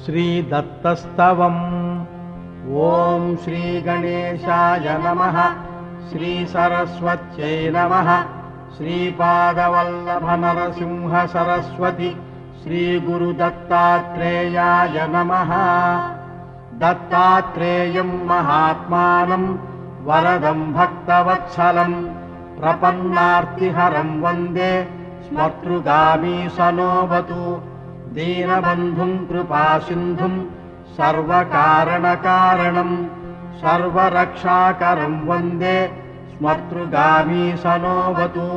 श्रीदत्तस्तवम्। ॐ श्रीगणेशाय नमः। श्रीसरस्वत्यै नमः। श्रीपादवल्लभनरसिंह सरस्वती श्रीगुरुदत्तात्रेयाय नमः। दत्तात्रेयं महात्मानं वरदं भक्तवत्सलं प्रपन्नार्तिहरं वन्दे स्मर्तृगामी सनोऽवतु। दीनबन्धुं कृपासिन्धुं सर्वकारणकारणं सर्वरक्षाकरं वन्दे स्मर्तृगामी सनोऽवतु।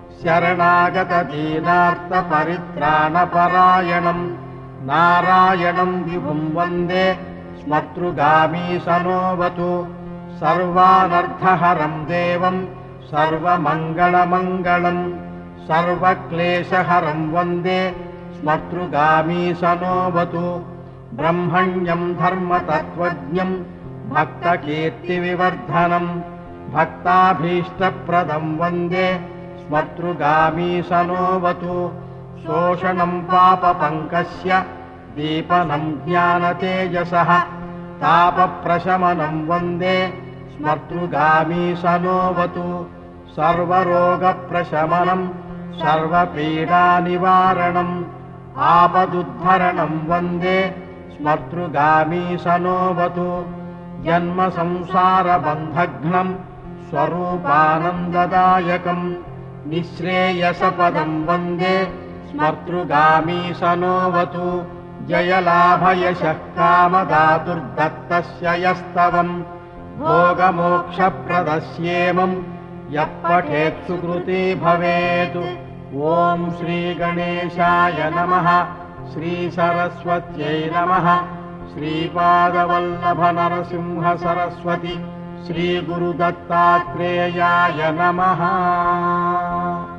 शरणागतदीनार्तपरित्राणपरायणं नारायणं विभुं वन्दे स्मर्तृगामी सनोऽवतु। सर्वानर्थहरं देवं सर्वमङ्गलमङ्गलं सर्वक्लेशहरं वन्दे स्मर्तृगामी सनोऽवतु। ब्रह्मण्यं धर्मतत्त्वज्ञं भक्तकीर्तिविवर्धनं भक्ताभीष्टप्रदं वन्दे स्मर्तृगामी सनोऽवतु। शोषणं पापपङ्कस्य दीपनं ज्ञानतेजसः तापप्रशमनं वन्दे स्मर्तृगामी सनोऽवतु। सर्वरोगप्रशमनं सर्वपीडानिवारणम् आपदुद्धरणं वन्दे स्मर्तृगामी सनोऽवतु। जन्मसंसारबन्धघ्नं स्वरूपानन्ददायकं निःश्रेयसपदं वन्दे स्मर्तृगामी सनोऽवतु। जयलाभयशः कामदातुर्दत्तस्य यस्तवं भोगमोक्षप्रदस्येमं यः पठेत् सुकृती भवेत्। ॐ श्रीगणेशाय नमः। श्रीसरस्वत्यै नमः। श्रीपादवल्लभनरसिंह सरस्वती श्रीगुरुदत्तात्रेयाय नमः।